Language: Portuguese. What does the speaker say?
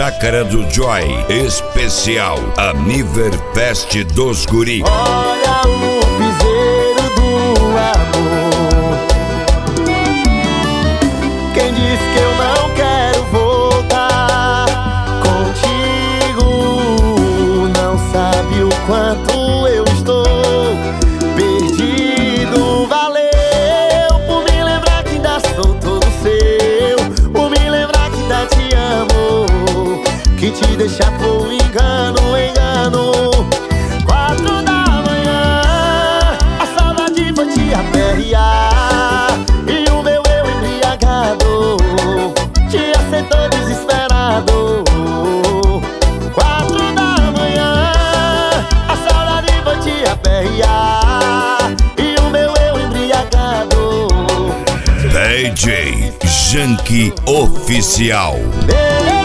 Chácara do Joy, especial Aniverfest dos Guri. Olha o piseiro do amor. Quem disse que eu não quero voltar contigo não sabe o quanto eu estou perdido. Valeu por me lembrar que ainda sou todo seu, por me lembrar que ainda te amo, que te deixar foi um engano, engano. 4 da manhã, a saudade foi te aperrear, e o meu eu embriagado te aceitou desesperado. 4 da manhã, a saudade foi te aperrear, e o meu eu embriagado. DJ Janky Oficial.